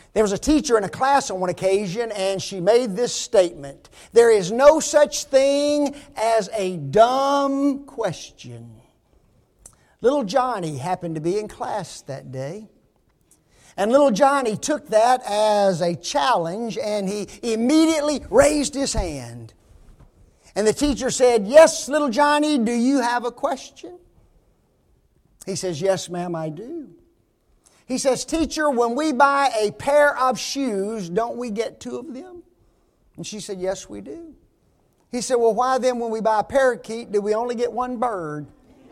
There was a teacher in a class on one occasion, and she made this statement: "There is no such thing as a dumb question." Little Johnny happened to be in class that day. And little Johnny took that as a challenge, and he immediately raised his hand. And the teacher said, "Yes, little Johnny, do you have a question?" He says, "Yes, ma'am, I do." He says, "Teacher, when we buy a pair of shoes, don't we get two of them?" And she said, "Yes, we do." He said, "Well, why then when we buy a parakeet do we only get one bird?"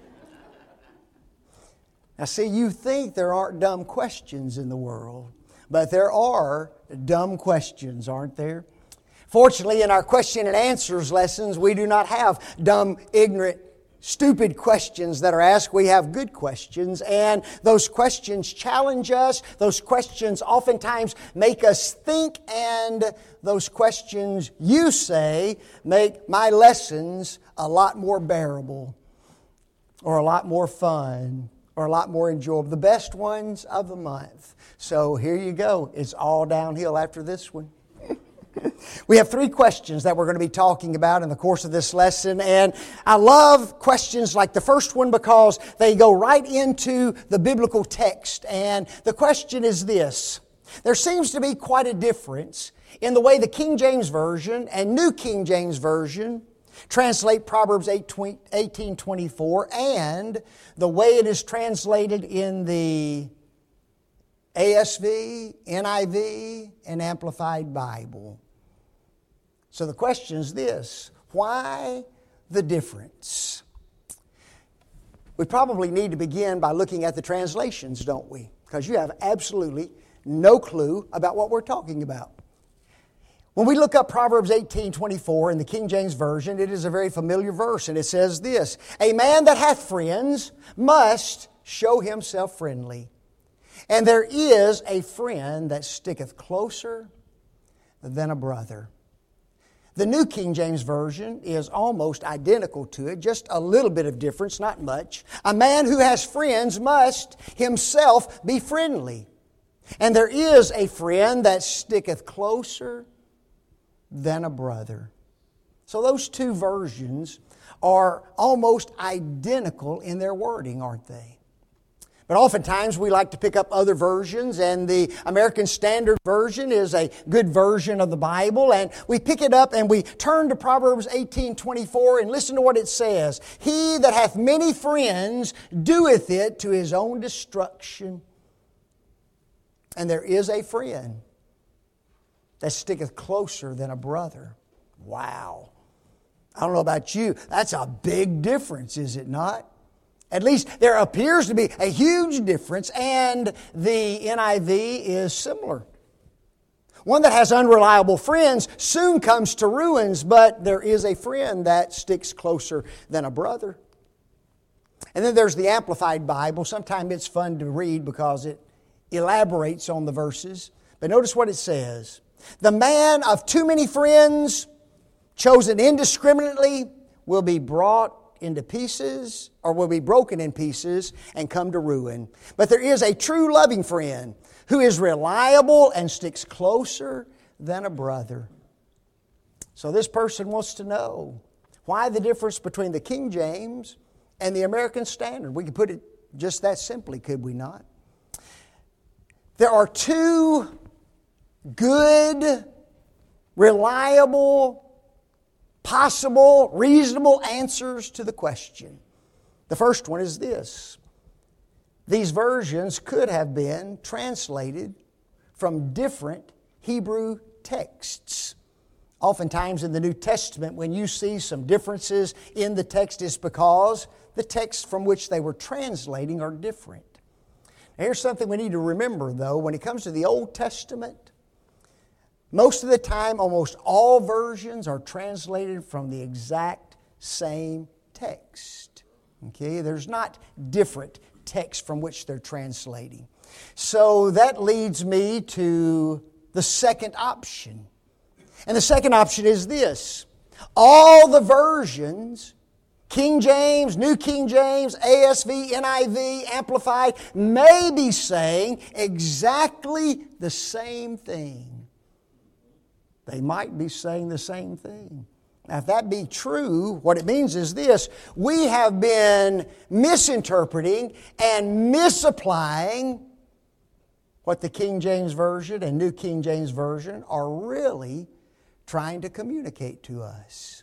Now see, you think there aren't dumb questions in the world, but there are dumb questions, aren't there? Fortunately, in our question and answers lessons, we do not have dumb, ignorant, stupid questions that are asked. We have good questions, and those questions challenge us. Those questions oftentimes make us think, and those questions, you say, make my lessons a lot more bearable, or a lot more fun, or a lot more enjoyable. The best ones of the month. So here you go. It's all downhill after this one. We have three questions that we're going to be talking about in the course of this lesson. And I love questions like the first one because they go right into the biblical text. And the question is this: there seems to be quite a difference in the way the King James Version and New King James Version translate Proverbs 18:24 and the way it is translated in the ASV, NIV, and Amplified Bible. So the question is this: why the difference? We probably need to begin by looking at the translations, don't we? Because you have absolutely no clue about what we're talking about. When we look up Proverbs 18:24 in the King James Version, it is a very familiar verse, and it says this: "A man that hath friends must show himself friendly. And there is a friend that sticketh closer than a brother." The New King James Version is almost identical to it, just a little bit of difference, not much. "A man who has friends must himself be friendly. And there is a friend that sticketh closer than a brother." So those two versions are almost identical in their wording, aren't they? But oftentimes we like to pick up other versions, and the American Standard Version is a good version of the Bible, and we pick it up and we turn to Proverbs 18:24 and listen to what it says: "He that hath many friends doeth it to his own destruction. And there is a friend that sticketh closer than a brother." Wow. I don't know about you. That's a big difference, is it not? At least there appears to be a huge difference, and the NIV is similar. "One that has unreliable friends soon comes to ruins, but there is a friend that sticks closer than a brother." And then there's the Amplified Bible. Sometimes it's fun to read because it elaborates on the verses. But notice what it says: "The man of too many friends, chosen indiscriminately, will be brought into pieces, or will be broken in pieces and come to ruin. But there is a true loving friend who is reliable and sticks closer than a brother." So this person wants to know why the difference between the King James and the American Standard. We could put it just that simply, could we not? There are two good, reliable, possible, reasonable answers to the question. The first one is this: these versions could have been translated from different Hebrew texts. Oftentimes in the New Testament, when you see some differences in the text, it's because the texts from which they were translating are different. Now, here's something we need to remember, though. When it comes to the Old Testament, most of the time, almost all versions are translated from the exact same text. Okay, there's not different texts from which they're translating. So that leads me to the second option. And the second option is this: all the versions King James, New King James, ASV, NIV, Amplified, may be saying exactly the same thing. They might be saying the same thing. Now, if that be true, what it means is this: we have been misinterpreting and misapplying what the King James Version and New King James Version are really trying to communicate to us.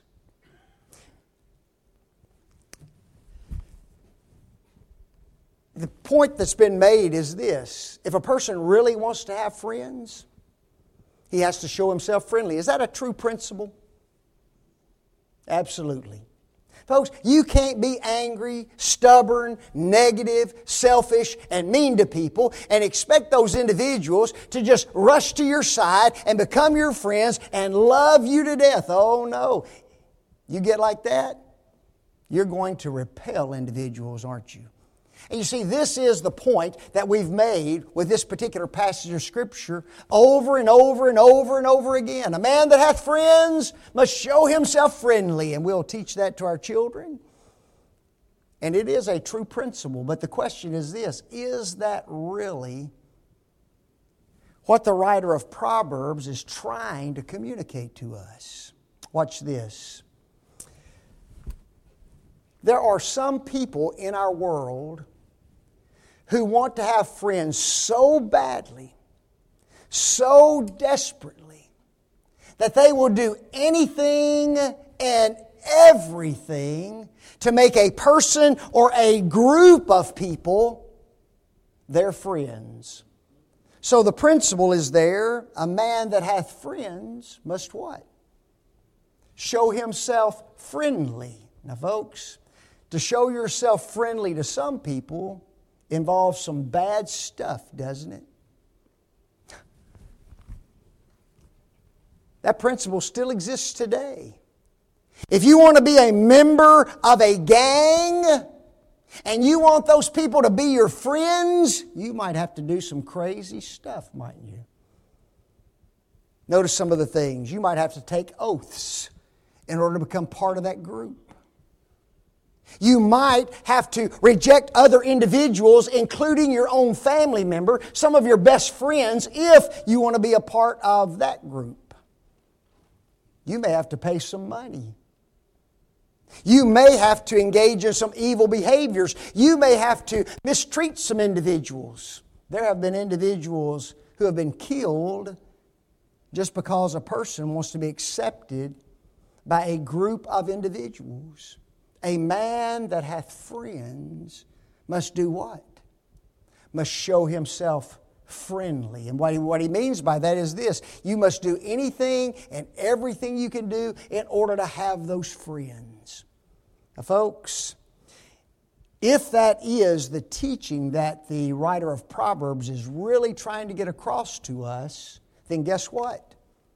The point that's been made is this: if a person really wants to have friends, he has to show himself friendly. Is that a true principle? Absolutely. Folks, you can't be angry, stubborn, negative, selfish, and mean to people and expect those individuals to just rush to your side and become your friends and love you to death. Oh no. You get like that, you're going to repel individuals, aren't you? And you see, this is the point that we've made with this particular passage of Scripture over and over and over and over again. A man that hath friends must show himself friendly, and we'll teach that to our children. And it is a true principle, but the question is this: is that really what the writer of Proverbs is trying to communicate to us? Watch this. There are some people in our world who want to have friends so badly, so desperately, that they will do anything and everything to make a person or a group of people their friends. So the principle is there: a man that hath friends must what? Show himself friendly. Now folks, to show yourself friendly to some people involves some bad stuff, doesn't it? That principle still exists today. If you want to be a member of a gang and you want those people to be your friends, you might have to do some crazy stuff, mightn't you? Notice some of the things. You might have to take oaths in order to become part of that group. You might have to reject other individuals, including your own family member, some of your best friends, if you want to be a part of that group. You may have to pay some money. You may have to engage in some evil behaviors. You may have to mistreat some individuals. There have been individuals who have been killed just because a person wants to be accepted by a group of individuals. A man that hath friends must do what? Must show himself friendly. And what he means by that is this: you must do anything and everything you can do in order to have those friends. Now folks, if that is the teaching that the writer of Proverbs is really trying to get across to us, then guess what?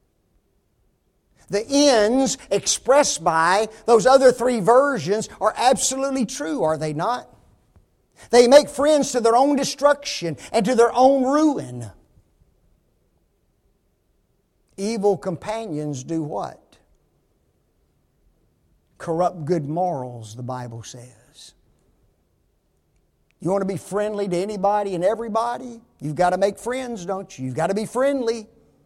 The ends expressed by those other three versions are absolutely true, are they not? They make friends to their own destruction and to their own ruin. Evil companions do what? Corrupt good morals, the Bible says. You want to be friendly to anybody and everybody? You've got to make friends, don't you? You've got to be friendly.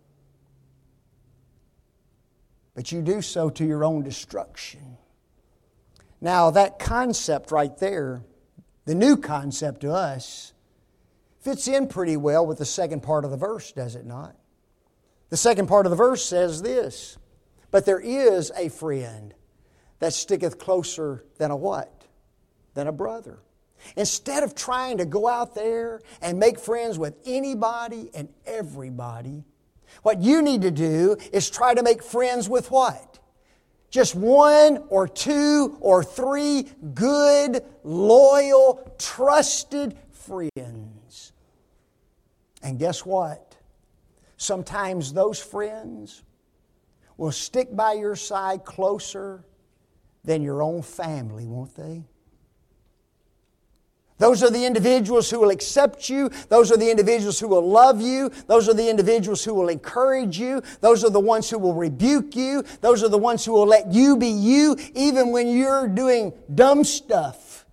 But you do so to your own destruction. Now, that concept right there, the new concept to us, fits in pretty well with the second part of the verse, does it not? The second part of the verse says this: but there is a friend that sticketh closer than a what? Than a brother. Instead of trying to go out there and make friends with anybody and everybody, what you need to do is try to make friends with what? Just one or two or three good, loyal, trusted friends. And guess what? Sometimes those friends will stick by your side closer than your own family, won't they? Those are the individuals who will accept you. Those are the individuals who will love you. Those are the individuals who will encourage you. Those are the ones who will rebuke you. Those are the ones who will let you be you even when you're doing dumb stuff.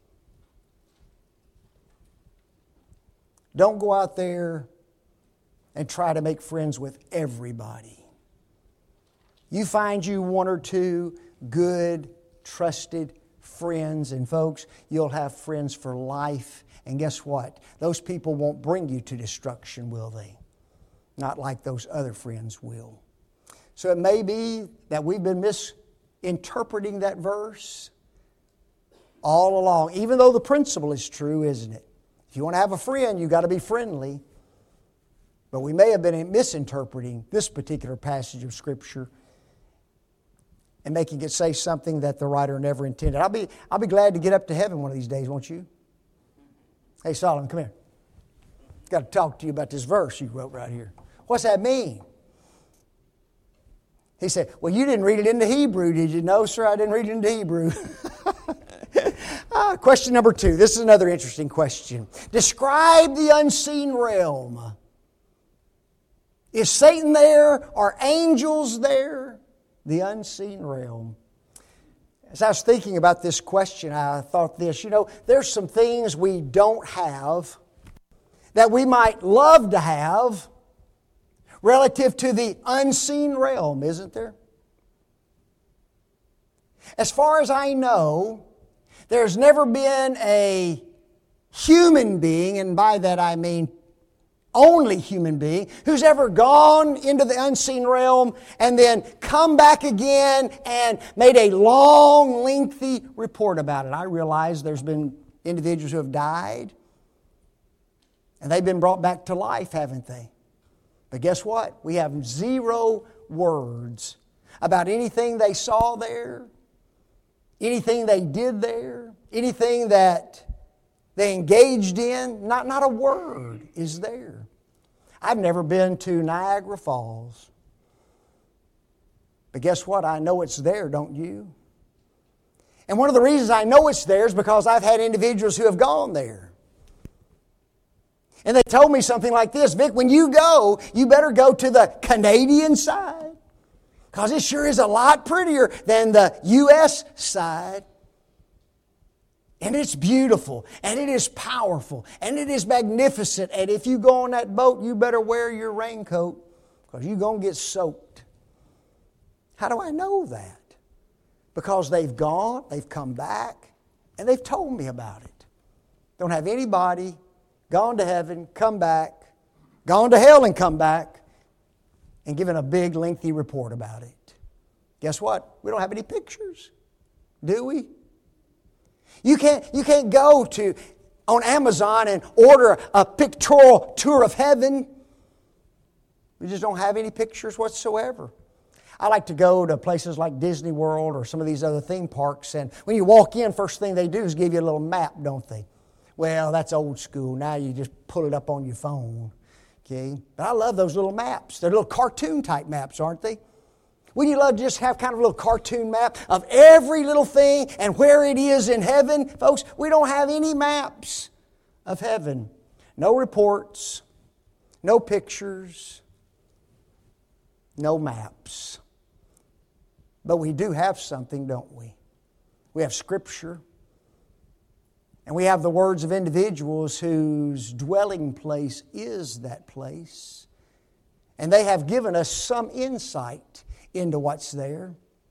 Don't go out there and try to make friends with everybody. You find you one or two good, trusted friends, and folks, you'll have friends for life. And guess what? Those people won't bring you to destruction, will they? Not like those other friends will. So it may be that we've been misinterpreting that verse all along, even though the principle is true, isn't it? If you want to have a friend, you've got to be friendly. But we may have been misinterpreting this particular passage of Scripture and making it say something that the writer never intended. I'll be glad to get up to heaven one of these days, won't you? Hey, Solomon, come here. Got to talk to you about this verse you wrote right here. What's that mean? He said, well, you didn't read it into Hebrew, did you? No, sir, I didn't read it into Hebrew. Question number 2. This is another interesting question. Describe the unseen realm. Is Satan there? Are angels there? The unseen realm. As I was thinking about this question, I thought this, there's some things we don't have that we might love to have relative to the unseen realm, isn't there? As far as I know, there's never been a human being, and by that I mean only human being, who's ever gone into the unseen realm and then come back again and made a long, lengthy report about it. I realize there's been individuals who have died and they've been brought back to life, haven't they? But guess what? We have 0 words about anything they saw there, anything they did there, anything that they engaged in. Not a word is there. I've never been to Niagara Falls. But guess what? I know it's there, don't you? And one of the reasons I know it's there is because I've had individuals who have gone there. And they told me something like this: Vic, when you go, you better go to the Canadian side, because it sure is a lot prettier than the U.S. side. And it's beautiful, and it is powerful, and it is magnificent. And if you go on that boat, you better wear your raincoat, because you're going to get soaked. How do I know that? Because they've gone, they've come back, and they've told me about it. Don't have anybody gone to heaven, come back, gone to hell and come back, and given a big, lengthy report about it. Guess what? We don't have any pictures, do we? You can't go on Amazon and order a pictorial tour of heaven. We just don't have any pictures whatsoever. I like to go to places like Disney World or some of these other theme parks, and when you walk in, first thing they do is give you a little map, don't they? Well, that's old school. Now you just pull it up on your phone. Okay? But I love those little maps. They're little cartoon type maps, aren't they? Wouldn't you love to just have kind of a little cartoon map of every little thing and where it is in heaven? Folks, we don't have any maps of heaven. No reports, no pictures, no maps. But we do have something, don't we? We have Scripture. And we have the words of individuals whose dwelling place is that place. And they have given us some insight into what's there.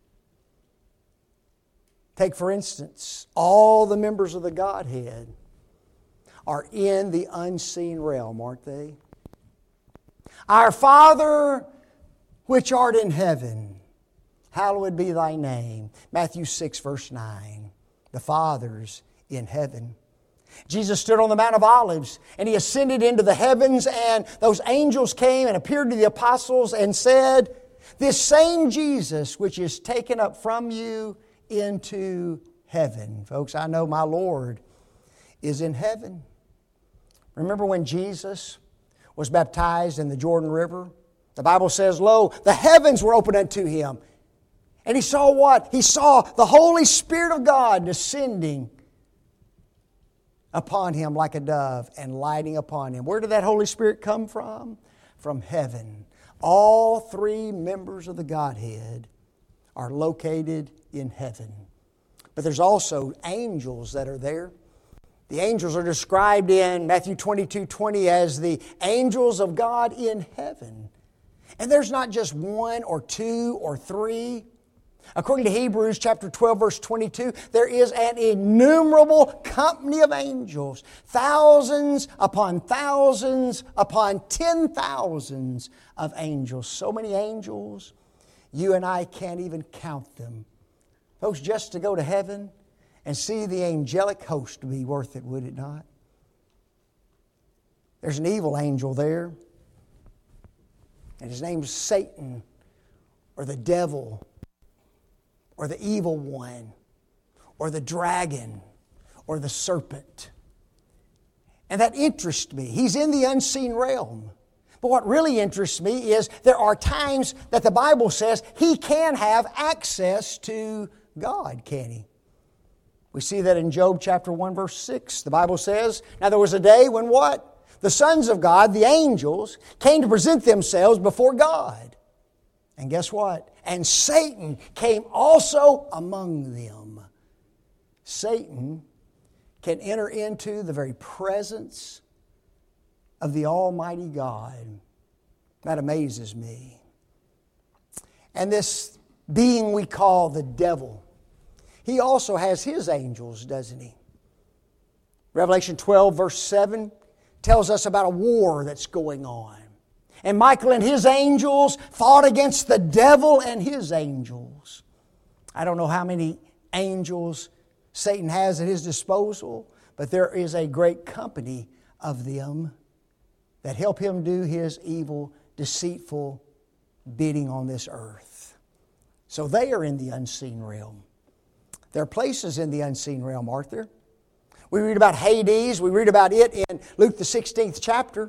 Take, for instance, all the members of the Godhead are in the unseen realm, aren't they? Our Father, which art in heaven, hallowed be thy name. Matthew 6, verse 9. The Father's in heaven. Jesus stood on the Mount of Olives and He ascended into the heavens, and those angels came and appeared to the apostles and said, this same Jesus which is taken up from you into heaven. Folks, I know my Lord is in heaven. Remember when Jesus was baptized in the Jordan River? The Bible says, lo, the heavens were opened unto Him. And He saw what? He saw the Holy Spirit of God descending upon him like a dove and lighting upon him. Where did that Holy Spirit come from? From heaven. All three members of the Godhead are located in heaven. But there's also angels that are there. The angels are described in Matthew 22:20 as the angels of God in heaven. And there's not just one or two or three. According to Hebrews chapter 12, verse 22, there is an innumerable company of angels, thousands upon 10,000s of angels. So many angels, you and I can't even count them. Folks, just to go to heaven and see the angelic host would be worth it, would it not? There's an evil angel there, and his name's Satan, or the devil, or the evil one, or the dragon, or the serpent. And that interests me. He's in the unseen realm. But what really interests me is there are times that the Bible says he can have access to God, can he? We see that in Job chapter 1, verse 6. The Bible says, now there was a day when what? The sons of God, the angels, came to present themselves before God. And guess what? And Satan came also among them. Satan can enter into the very presence of the Almighty God. That amazes me. And this being we call the devil, he also has his angels, doesn't he? Revelation 12, verse 7 tells us about a war that's going on. And Michael and his angels fought against the devil and his angels. I don't know how many angels Satan has at his disposal, but there is a great company of them that help him do his evil, deceitful bidding on this earth. So they are in the unseen realm. There are places in the unseen realm, aren't there? We read about Hades. We read about it in Luke the 16th chapter.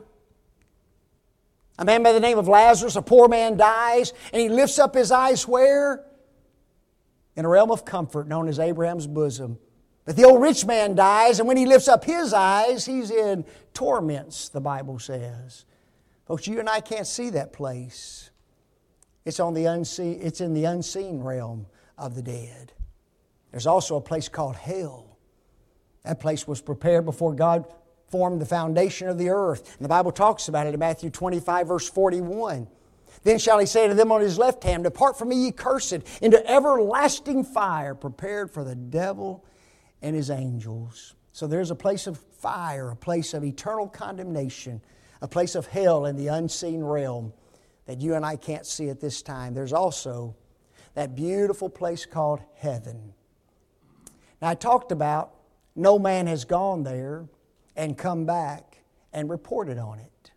A man by the name of Lazarus, a poor man, dies, and he lifts up his eyes where? In a realm of comfort known as Abraham's bosom. But the old rich man dies, and when he lifts up his eyes, he's in torments, the Bible says. Folks, you and I can't see that place. It's in the unseen realm of the dead. There's also a place called hell. That place was prepared before God formed the foundation of the earth. And the Bible talks about it in Matthew 25, verse 41. Then shall he say to them on his left hand, depart from me, ye cursed, into everlasting fire, prepared for the devil and his angels. So there's a place of fire, a place of eternal condemnation, a place of hell in the unseen realm that you and I can't see at this time. There's also that beautiful place called heaven. Now I talked about no man has gone there and come back and reported on it.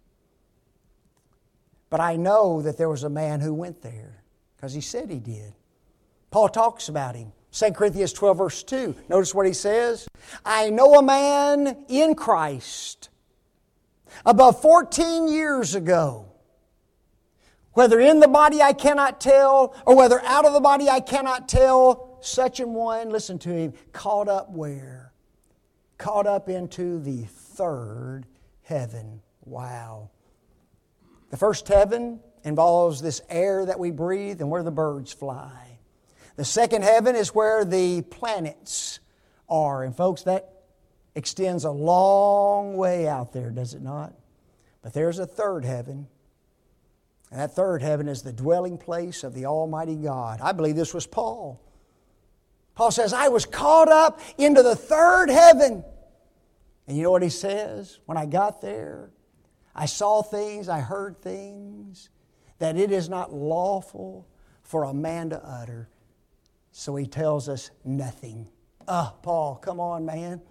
But I know that there was a man who went there because he said he did. Paul talks about him. 2 Corinthians 12 verse 2. Notice what he says. I know a man in Christ above 14 years ago. Whether in the body I cannot tell, or whether out of the body I cannot tell, such an one, listen to him, caught up where? Caught up into the third heaven. Wow. The first heaven involves this air that we breathe and where the birds fly. The second heaven is where the planets are. And folks, that extends a long way out there, does it not? But there's a third heaven. And that third heaven is the dwelling place of the Almighty God. I believe this was Paul. Paul says, I was caught up into the third heaven. And you know what he says? When I got there, I saw things, I heard things that it is not lawful for a man to utter. So he tells us nothing. Paul, come on, man.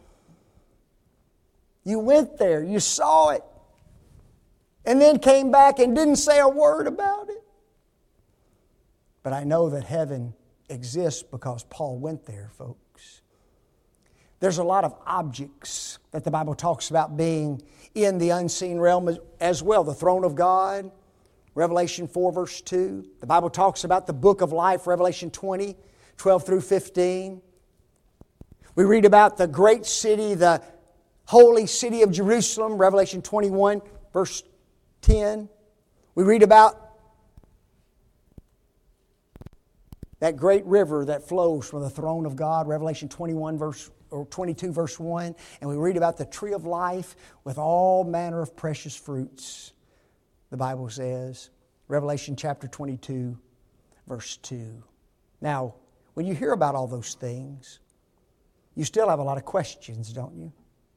You went there, you saw it, and then came back and didn't say a word about it. But I know that heaven exists because Paul went there, folks. There's a lot of objects that the Bible talks about being in the unseen realm as well. The throne of God, Revelation 4 verse 2. The Bible talks about the book of life, Revelation 20, 12 through 15. We read about the great city, the holy city of Jerusalem, Revelation 21, verse 10. We read about that great river that flows from the throne of God, Revelation 22, verse 1. And we read about the tree of life with all manner of precious fruits, the Bible says. Revelation chapter 22, verse 2. Now, when you hear about all those things, you still have a lot of questions, don't you?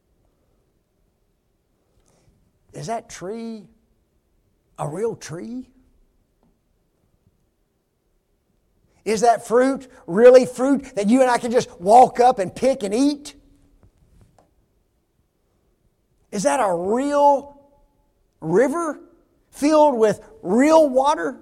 Is that tree a real tree? Is that fruit really fruit that you and I can just walk up and pick and eat? Is that a real river filled with real water?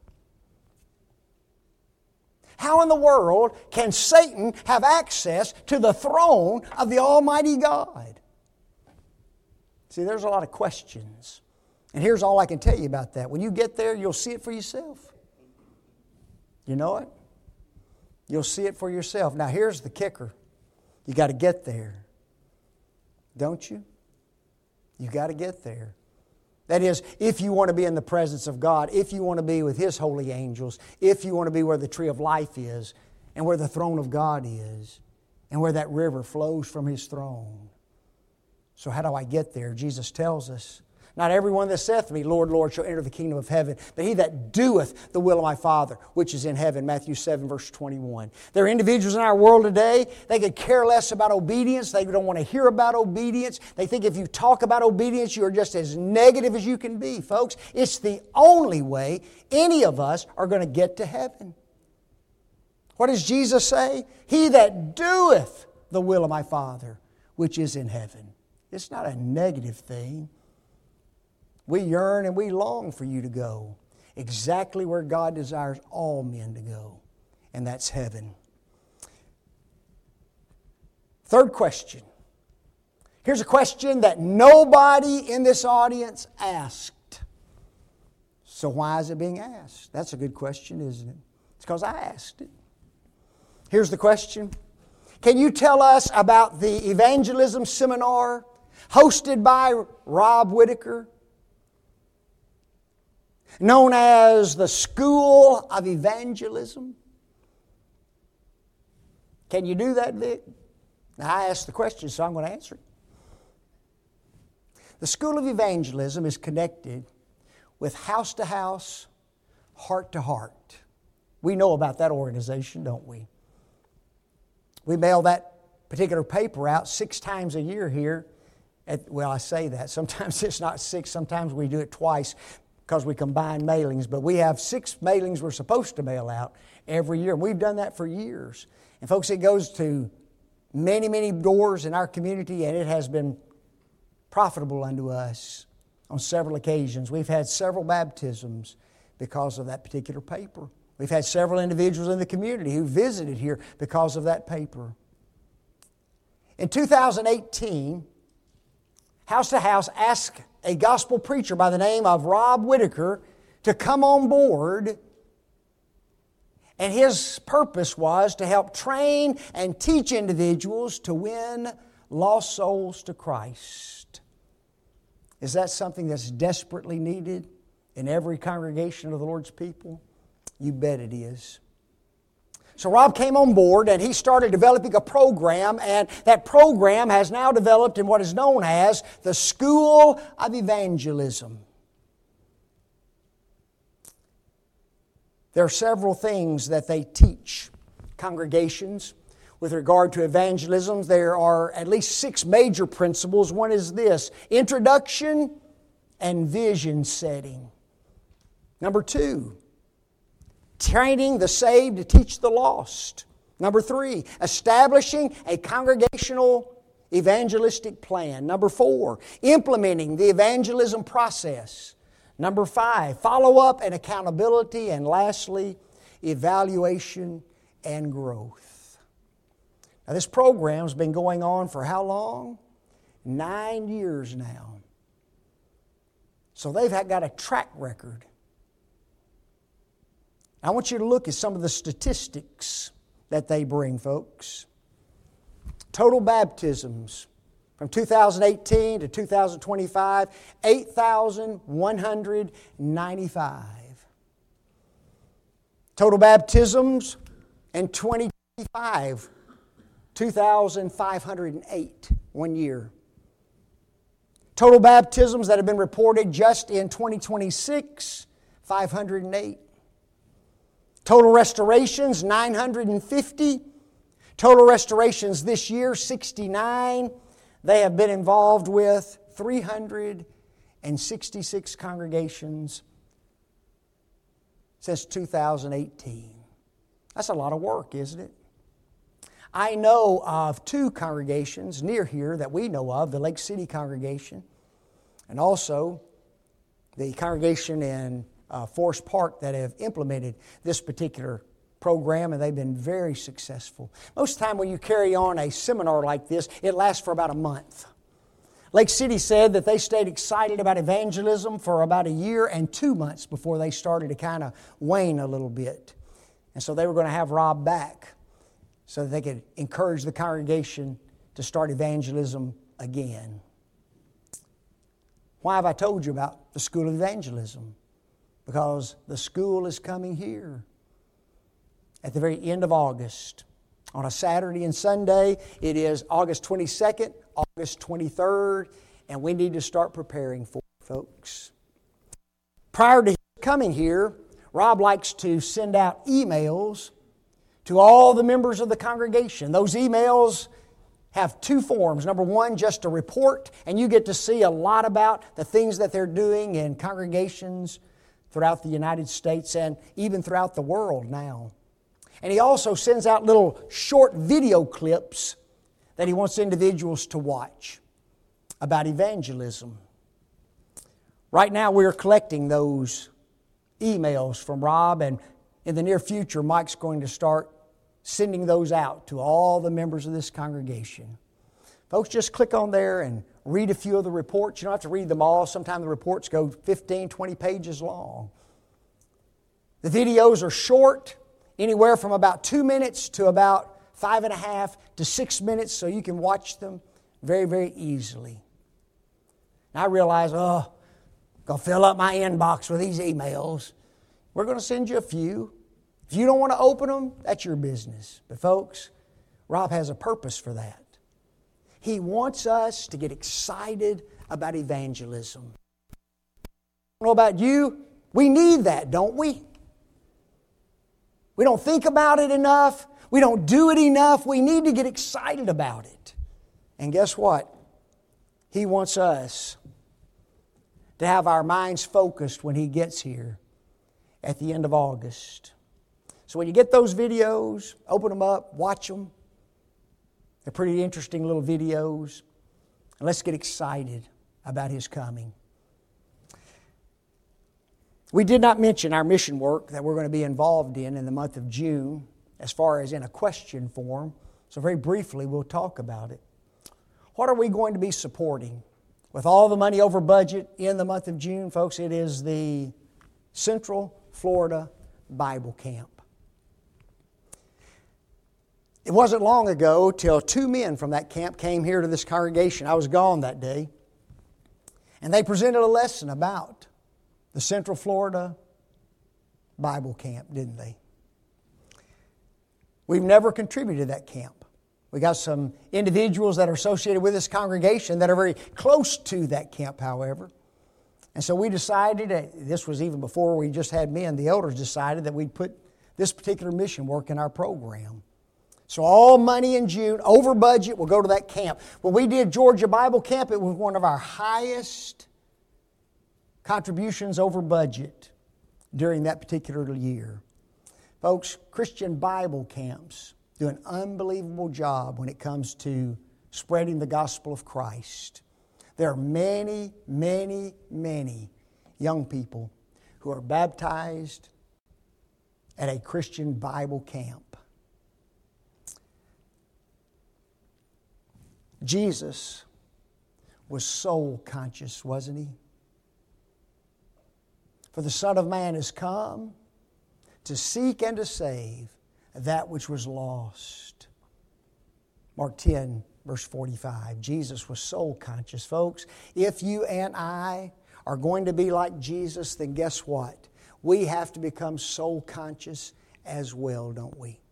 How in the world can Satan have access to the throne of the Almighty God? See, there's a lot of questions. And here's all I can tell you about that. When you get there, you'll see it for yourself. You know it? You'll see it for yourself. Now, here's the kicker. You got to get there. Don't you? You got to get there. That is, if you want to be in the presence of God, if you want to be with His holy angels, if you want to be where the tree of life is, and where the throne of God is, and where that river flows from His throne. So how do I get there? Jesus tells us, not everyone that saith to me, Lord, Lord, shall enter the kingdom of heaven, but he that doeth the will of my Father, which is in heaven. Matthew 7, verse 21. There are individuals in our world today, they could care less about obedience. They don't want to hear about obedience. They think if you talk about obedience, you are just as negative as you can be. Folks, it's the only way any of us are going to get to heaven. What does Jesus say? He that doeth the will of my Father, which is in heaven. It's not a negative thing. We yearn and we long for you to go exactly where God desires all men to go, and that's heaven. Third question. Here's a question that nobody in this audience asked. So why is it being asked? That's a good question, isn't it? It's because I asked it. Here's the question. Can you tell us about the evangelism seminar hosted by Rob Whittaker, known as the School of Evangelism? Can you do that, Vic? Now, I asked the question, so I'm going to answer it. The School of Evangelism is connected with House to House, Heart to Heart. We know about that organization, don't we? We mail that particular paper out 6 times a year here. Well, I say that. Sometimes it's not 6. Sometimes we do it twice because we combine mailings. But we have 6 mailings we're supposed to mail out every year. We've done that for years. And folks, it goes to many, many doors in our community, and it has been profitable unto us on several occasions. We've had several baptisms because of that particular paper. We've had several individuals in the community who visited here because of that paper. In 2018, House to House asked a gospel preacher by the name of Rob Whittaker to come on board, and his purpose was to help train and teach individuals to win lost souls to Christ. Is that something that's desperately needed in every congregation of the Lord's people? You bet it is. So Rob came on board and he started developing a program, and that program has now developed in what is known as the School of Evangelism. There are several things that they teach congregations with regard to evangelism. There are at least 6 major principles. One is this: introduction and vision setting. Number 2, training the saved to teach the lost. Number 3, establishing a congregational evangelistic plan. Number 4, implementing the evangelism process. Number 5, follow-up and accountability. And lastly, evaluation and growth. Now, this program has been going on for how long? 9 years now. So they've got a track record. I want you to look at some of the statistics that they bring, folks. Total baptisms From 2018 to 2025, 8,195. Total baptisms in 2025, 2,508, 1 year. Total baptisms that have been reported just in 2026, 508. Total restorations, 950. Total restorations this year, 69. They have been involved with 366 congregations since 2018. That's a lot of work, isn't it? I know of 2 congregations near here that we know of, the Lake City congregation, and also the congregation in Forest Park that have implemented this particular program, and they've been very successful. Most of the time when you carry on a seminar like this, it lasts for about a month. Lake City said that they stayed excited about evangelism for about a year and 2 months before they started to kind of wane a little bit. And so they were going to have Rob back so that they could encourage the congregation to start evangelism again. Why have I told you about the School of Evangelism? Because the school is coming here at the very end of August. On a Saturday and Sunday, it is August 22nd, August 23rd, and we need to start preparing for it, folks. Prior to his coming here, Rob likes to send out emails to all the members of the congregation. Those emails have 2 forms. Number 1, just a report, and you get to see a lot about the things that they're doing in congregations throughout the United States and even throughout the world now. And he also sends out little short video clips that he wants individuals to watch about evangelism. Right now we're collecting those emails from Rob, and in the near future Mike's going to start sending those out to all the members of this congregation. Folks, just click on there and read a few of the reports. You don't have to read them all. Sometimes the reports go 15, 20 pages long. The videos are short, anywhere from about 2 minutes to about 5.5 to 6 minutes, so you can watch them very, very easily. Now I realize, I'm going to fill up my inbox with these emails. We're going to send you a few. If you don't want to open them, that's your business. But folks, Rob has a purpose for that. He wants us to get excited about evangelism. I don't know about you, we need that, don't we? We don't think about it enough. We don't do it enough. We need to get excited about it. And guess what? He wants us to have our minds focused when He gets here at the end of August. So when you get those videos, open them up, watch them. They're pretty interesting little videos. And let's get excited about His coming. We did not mention our mission work that we're going to be involved in the month of June as far as in a question form. So very briefly, we'll talk about it. What are we going to be supporting? With all the money over budget in the month of June, folks, it is the Central Florida Bible Camp. It wasn't long ago till 2 men from that camp came here to this congregation. I was gone that day. And they presented a lesson about the Central Florida Bible Camp, didn't they? We've never contributed to that camp. We got some individuals that are associated with this congregation that are very close to that camp, however. And so we decided, this was even before we just had men, the elders decided that we'd put this particular mission work in our program. So all money in June, over budget, will go to that camp. When we did Georgia Bible Camp, it was one of our highest contributions over budget during that particular year. Folks, Christian Bible camps do an unbelievable job when it comes to spreading the gospel of Christ. There are many, many, many young people who are baptized at a Christian Bible camp. Jesus was soul conscious, wasn't He? For the Son of Man has come to seek and to save that which was lost. Mark 10, verse 45. Jesus was soul conscious. Folks, if you and I are going to be like Jesus, then guess what? We have to become soul conscious as well, don't we?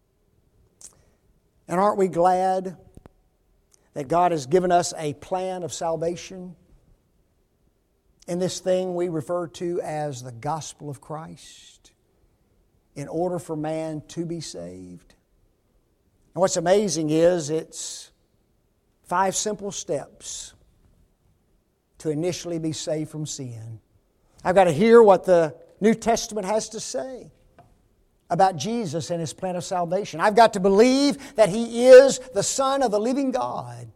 And aren't we glad that God has given us a plan of salvation in this thing we refer to as the gospel of Christ, in order for man to be saved? And what's amazing is it's 5 simple steps to initially be saved from sin. I've got to hear what the New Testament has to say about Jesus and His plan of salvation. I've got to believe that He is the Son of the living God.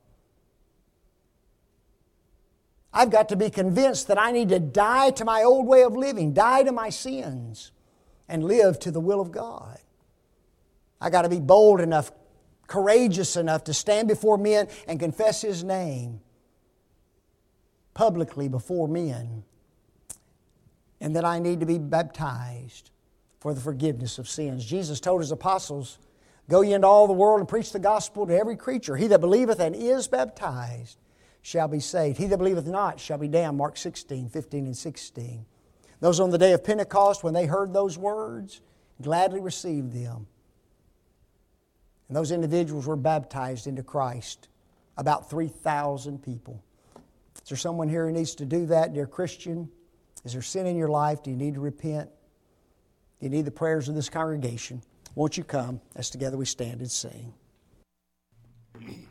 I've got to be convinced that I need to die to my old way of living, die to my sins, and live to the will of God. I've got to be bold enough, courageous enough to stand before men and confess His name publicly before men. And that I need to be baptized for the forgiveness of sins. Jesus told His apostles, "Go ye into all the world and preach the gospel to every creature. He that believeth and is baptized shall be saved. He that believeth not shall be damned." Mark 16, 15 and 16. Those on the day of Pentecost, when they heard those words, gladly received them. And those individuals were baptized into Christ. About 3,000 people. Is there someone here who needs to do that, dear Christian? Is there sin in your life? Do you need to repent? Do you need the prayers of this congregation? Won't you come as together we stand and sing?